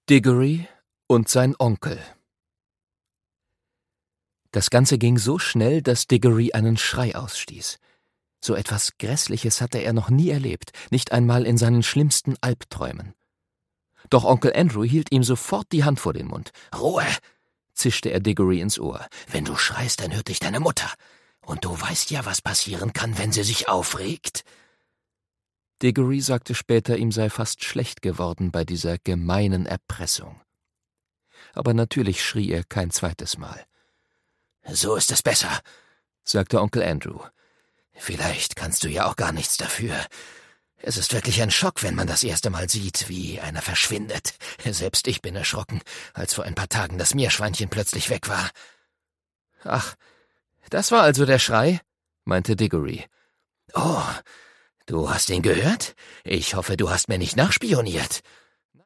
Diggory und sein Onkel. Das Ganze ging so schnell, dass Diggory einen Schrei ausstieß. So etwas Grässliches hatte er noch nie erlebt, nicht einmal in seinen schlimmsten Albträumen. Doch Onkel Andrew hielt ihm sofort die Hand vor den Mund. »Ruhe«, zischte er Diggory ins Ohr. »Wenn du schreist, dann hört dich deine Mutter. Und du weißt ja, was passieren kann, wenn sie sich aufregt.« Diggory sagte später, ihm sei fast schlecht geworden bei dieser gemeinen Erpressung. Aber natürlich schrie er kein zweites Mal. »So ist es besser«, sagte Onkel Andrew. »Vielleicht kannst du ja auch gar nichts dafür. Es ist wirklich ein Schock, wenn man das erste Mal sieht, wie einer verschwindet. Selbst ich bin erschrocken, als vor ein paar Tagen das Meerschweinchen plötzlich weg war.« »Ach, das war also der Schrei?«, meinte Diggory. »Oh, du hast ihn gehört? Ich hoffe, du hast mir nicht nachspioniert.«